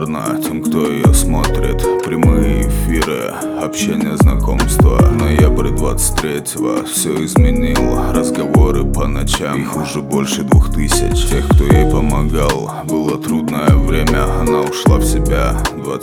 благодарна тем, кто ее смотрит. Прямые эфиры, общение, знакомства. Ноябрь 23-го все изменил. Разговоры по ночам, их уже больше 2000. Тех, кто ей помогал, было трудное время. Она ушла в себя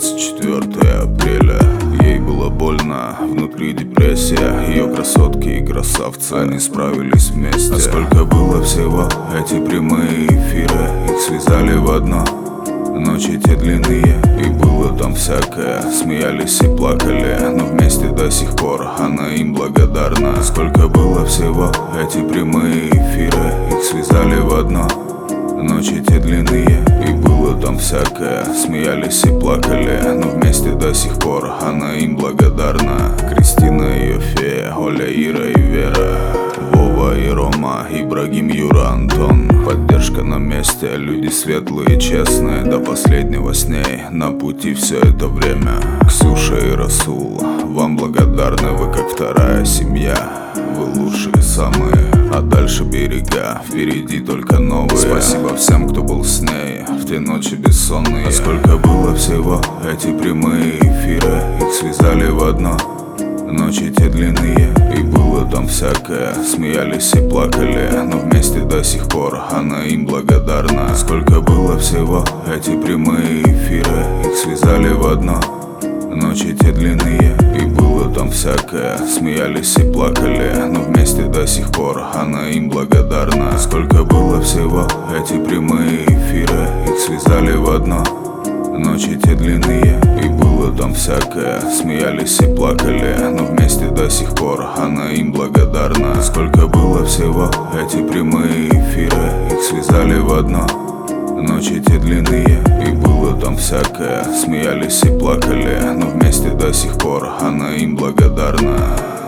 24 апреля. Ей было больно, внутри депрессия. Ее красотки и красавцы, они справились вместе. А сколько было всего, эти прямые эфиры, их связали в одно. Ночи те длинные, и было там всякое. Смеялись и плакали, но вместе до сих пор она им благодарна. Сколько было всего, эти прямые эфиры, их связали в одно. Ночи те длинные, и было там всякое. Смеялись и плакали, но вместе до сих пор она им благодарна. Кристина ее фея, Оля, Ира и Вера, Вова и Рома, Ибрагим, Юра, Антон. Поддержка на месте, люди светлые, честные, до последнего с ней на пути все это время. Ксюша и Расул, вам благодарны, вы как вторая семья. Вы лучшие самые, а дальше берега, впереди только новые. Спасибо всем, кто был с ней в те ночи бессонные. А сколько было всего, эти прямые эфиры, их связали в одно. Ночи те длинные, и было там всякое. Смеялись и плакали, но вместе до сих пор она им благодарна. Сколько было всего, эти прямые эфиры, их связали в одно. Ночи те длинные, и было там всякое. Смеялись и плакали, но вместе до сих пор она им благодарна. Сколько было всего, эти прямые эфиры, их связали в одно. Ночи те длинные, и было там всякое. Смеялись и плакали, но вместе до сих пор она им благодарна. Сколько было всего, эти прямые эфиры, их связали в одно. Ночи те длинные, и было там всякое. Смеялись и плакали, но вместе до сих пор она им благодарна.